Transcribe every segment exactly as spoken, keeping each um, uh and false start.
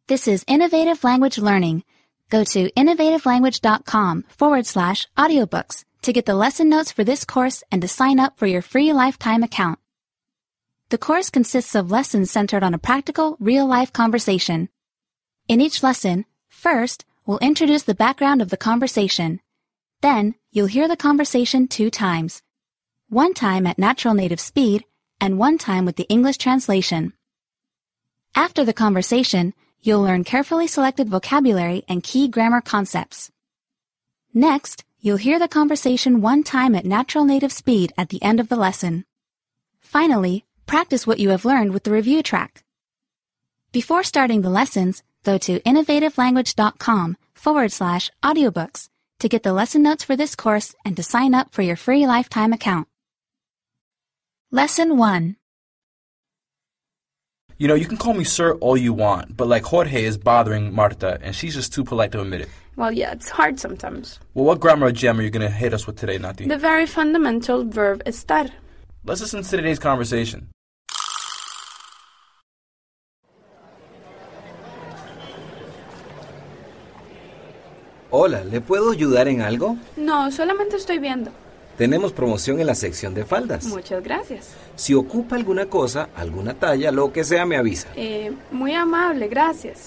This is Innovative Language Learning. Go to innovativelanguage.com forward slash audiobooks to get the lesson notes for this course and to sign up for your free lifetime account. The course consists of lessons centered on a practical, real-life conversation. In each lesson, first, we'll introduce the background of the conversation. Then, you'll hear the conversation two times. One time at natural native speed, and one time with the English translation. After the conversation, you'll learn carefully selected vocabulary and key grammar concepts. Next, you'll hear the conversation one time at natural native speed at the end of the lesson. Finally, practice what you have learned with the review track. Before starting the lessons, go to innovativelanguage.com forward slash audiobooks to get the lesson notes for this course and to sign up for your free lifetime account. Lesson one. You know, you can call me sir all you want, but like Jorge is bothering Marta, and she's just too polite to admit it. Well, yeah, it's hard sometimes. Well, what grammar gem are you going to hit us with today, Nati? The very fundamental verb estar. Let's listen to today's conversation. Hola, ¿le puedo ayudar en algo? No, solamente estoy viendo. Tenemos promoción en la sección de faldas. Muchas gracias. Si ocupa alguna cosa, alguna talla, lo que sea, me avisa. Eh, muy amable, gracias.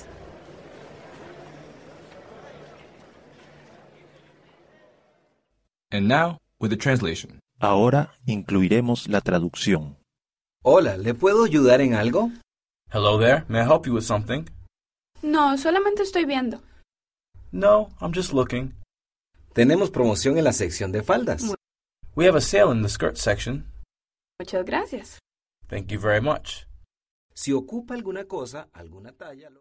And now, with the translation. Ahora incluiremos la traducción. Hola, ¿le puedo ayudar en algo? Hello there, may I help you with something? No, solamente estoy viendo. No, I'm just looking. Tenemos promoción en la sección de faldas. We have a sale in the skirt section. Muchas gracias. Thank you very much. Si ocupa alguna cosa, alguna talla... Lo...